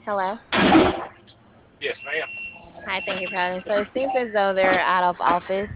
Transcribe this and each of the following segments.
Hello. Yes, ma'am. Hi, thank you for having me. So it seems as though they're out of office.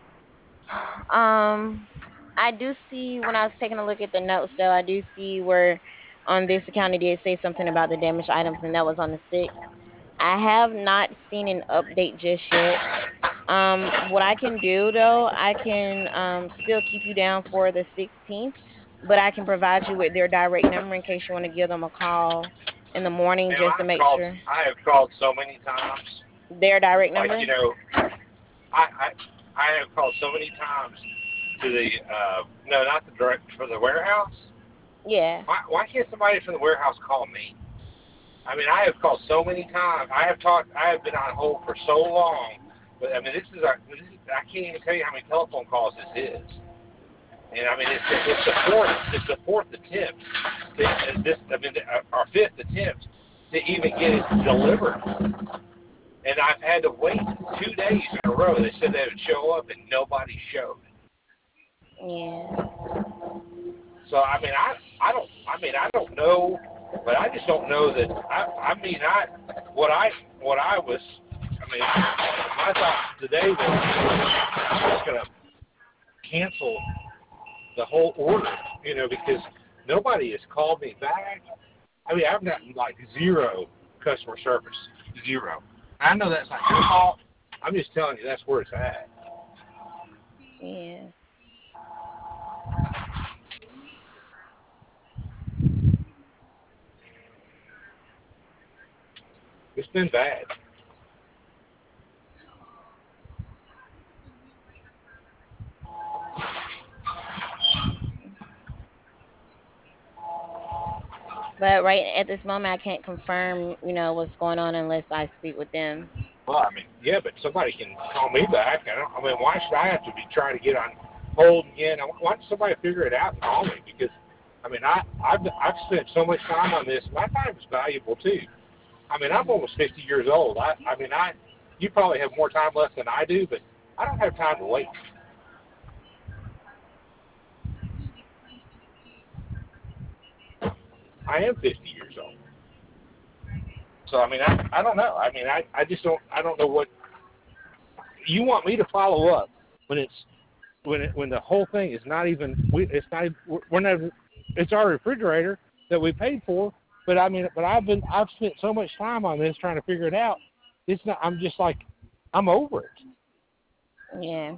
Um, I do see when I was taking a look at the notes, though, I do see where on this account it did say something about the damaged items, and that was on the 6th. I have not seen an update just yet. What I can do though, I can still keep you down for the 16th, but I can provide you with their direct number in case you want to give them a call in the morning Ma'am, just to make sure. I have called so many times. Their direct Like, number? I, I, I have called so many times to the, no, not the direct, for the warehouse. Yeah. Why can't somebody from the warehouse call me? I mean, I have called so many times. I have been on hold for so long. But I mean, I can't even tell you how many telephone calls this is. And I mean, it's the fourth attempt. Our fifth attempt to even get it delivered. And I've had to wait 2 days in a row. They said they would show up, and nobody showed. Yeah. So I don't know, but I just don't know that. What I was. I mean, my thought today was I'm just gonna cancel the whole order, because nobody has called me back. I mean, I've gotten like zero customer service, zero. I know that's not your fault. I'm just telling you that's where it's at. Yeah. It's been bad. But right at this moment, I can't confirm, what's going on unless I speak with them. Well, I mean, yeah, but somebody can call me back. I mean, why should I have to be trying to get on hold again? Why don't somebody figure it out and call me? Because, I mean, I've spent so much time on this. My time is valuable too. I mean, I'm Hmm. almost 50 years old. You probably have more time left than I do, but I don't have time to wait. I am 50 years old. So, I mean, I don't know. I mean, I just don't, I don't know what, you want me to follow up when when the whole thing is not even, it's not, we're not, it's our refrigerator that we paid for, but I mean, I've spent so much time on this trying to figure it out. It's not, I'm just like, I'm over it. Yeah.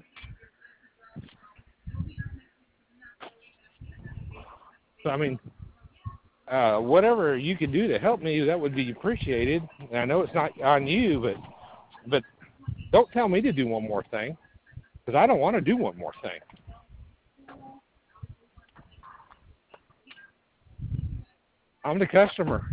So, I mean, whatever you could do to help me, that would be appreciated. And I know it's not on you, but don't tell me to do one more thing because I don't want to do one more thing. I'm the customer.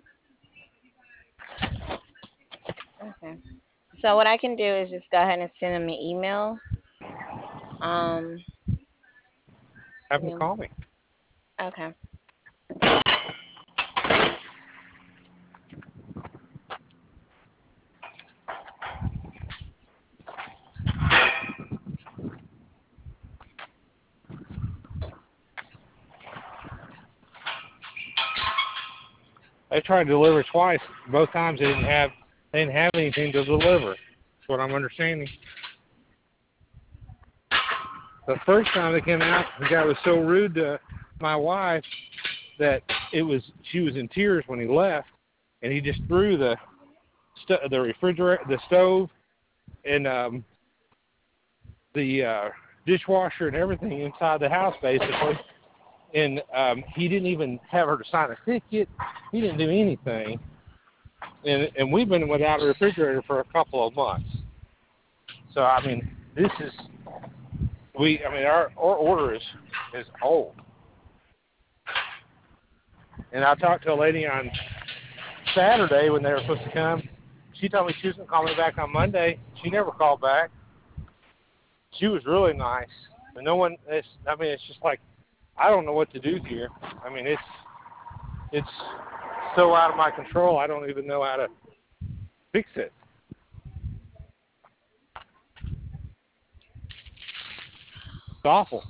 Okay. So what I can do is just go ahead and send them an email. Um, Have them yeah. call me. Okay. They tried to deliver twice. Both times they didn't have anything to deliver. That's what I'm understanding. The first time they came out, the guy was so rude to my wife that she was in tears when he left, and he just threw the refrigerator, the stove, and the dishwasher and everything inside the house basically. And he didn't even have her to sign a ticket. He didn't do anything. And we've been without a refrigerator for a couple of months. So I mean, our order is old. And I talked to a lady on Saturday when they were supposed to come. She told me she was going to call me back on Monday. She never called back. She was really nice. But no one, it's just like, I don't know what to do here. I mean, it's so out of my control, I don't even know how to fix it. It's awful.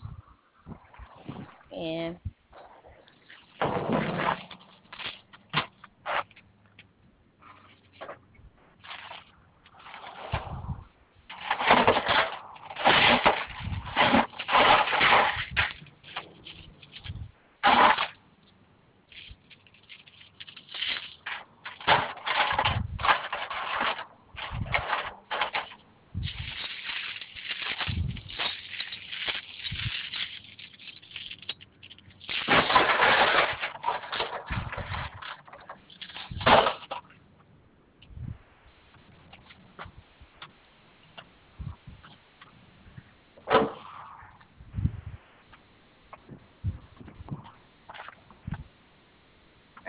Yeah.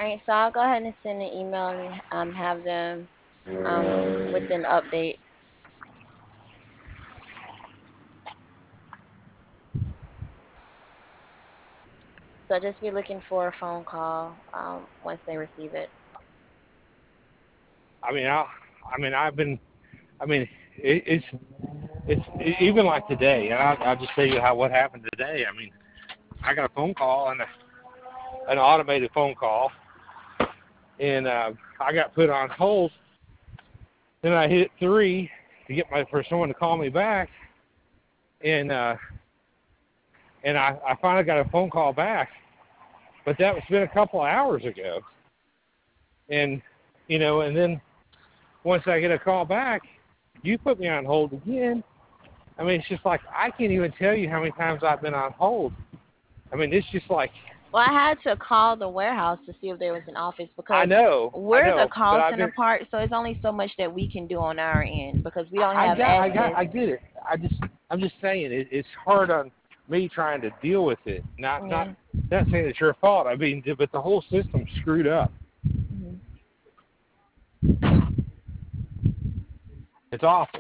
All right, so I'll go ahead and send an email and have them with an update. So just be looking for a phone call once they receive it. I mean, I've been, I mean, it's even like today, and I'll just tell you what happened today. I mean, I got a phone call and an automated phone call, and I got put on hold. Then I hit 3 to get for someone to call me back, and I finally got a phone call back, but that was been a couple of hours ago, and and then once I get a call back, you put me on hold again. I mean, it's just like I can't even tell you how many times I've been on hold. I mean, it's just like Well, I had to call the warehouse to see if there was an office I because know, I we're the know, but call I've center been part, so it's only so much that we can do on our end because we don't have access. I get it. I'm just saying it's hard on me trying to deal with it. Yeah. Not saying it's your fault. I mean, but the whole system's screwed up. Hmm. It's awful.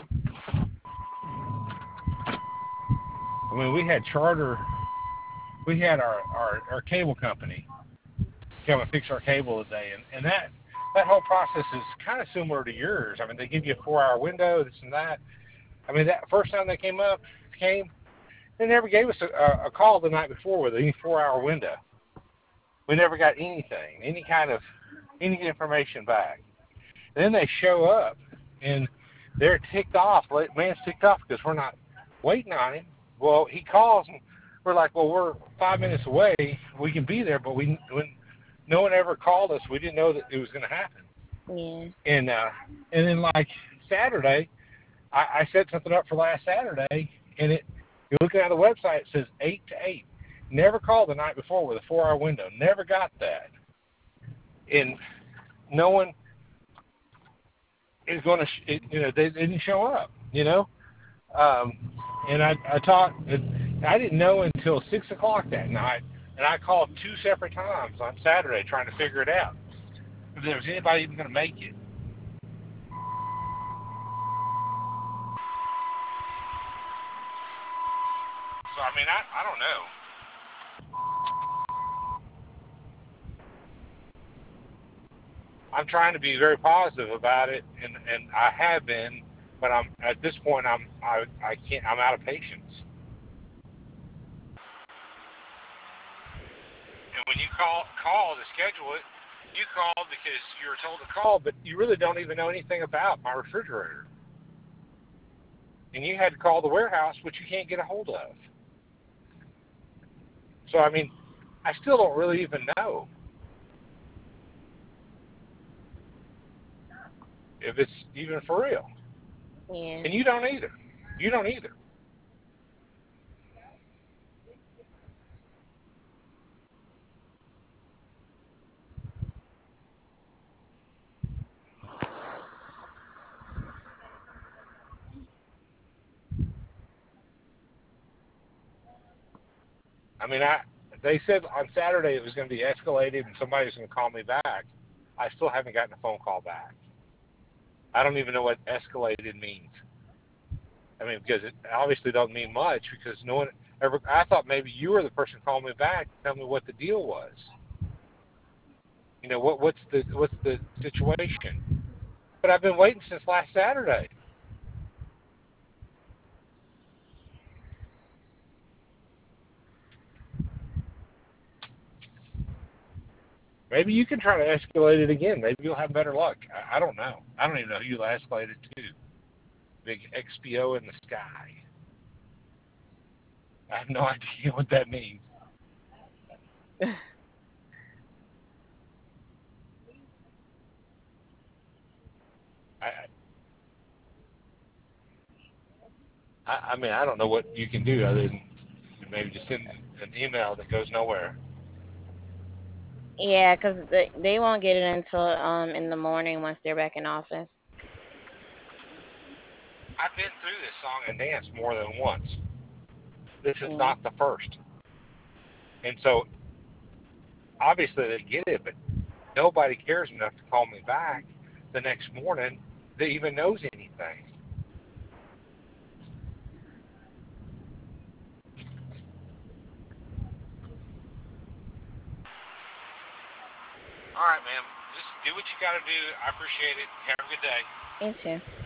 I mean, we had our cable company come and fix our cable today, and that whole process is kind of similar to yours. I mean, they give you a 4-hour window, this and that. I mean, that first time they came, they never gave us a call the night before with any 4-hour window. We never got anything, any information back. And then they show up, and they're ticked off. Man's ticked off because we're not waiting on him. Well, he calls, and we're like, well, we're 5 minutes away. We can be there, but when no one ever called us, we didn't know that it was going to happen. Yeah. And then like Saturday, I set something up for last Saturday, and you're looking at the website, it says 8 to 8. Never called the night before with a 4-hour window. Never got that. And no one is going to, they didn't show up, And I talked, I didn't know until 6 o'clock that night, and I called 2 separate times on Saturday trying to figure it out. If there was anybody even going to make it. So, I mean, I don't know. I'm trying to be very positive about it, and I have been, but I'm at this point I can't, I'm out of patience. And when you call to schedule it, you call because you were told to call, but you really don't even know anything about my refrigerator. And you had to call the warehouse, which you can't get a hold of. So I mean, I still don't really even know if it's even for real. Yeah. And you don't either. You don't either. I mean, they said on Saturday it was going to be escalated and somebody was going to call me back. I still haven't gotten a phone call back. I don't even know what escalated means. I mean, because it obviously doesn't mean much because no one ever. I thought maybe you were the person calling me back to tell me what the deal was. What's the situation? But I've been waiting since last Saturday. Maybe you can try to escalate it again. Maybe you'll have better luck. I don't know. I don't even know who you'll escalate it to. Big XPO in the sky. I have no idea what that means. I mean, I don't know what you can do other than maybe just send an email that goes nowhere. Yeah, because they won't get it until in the morning once they're back in office. I've been through this song and dance more than once. This is Yeah. not the first. And so, obviously they get it, but nobody cares enough to call me back the next morning that even knows anything. All right, man. Just do what you got to do. I appreciate it. Have a good day. You too.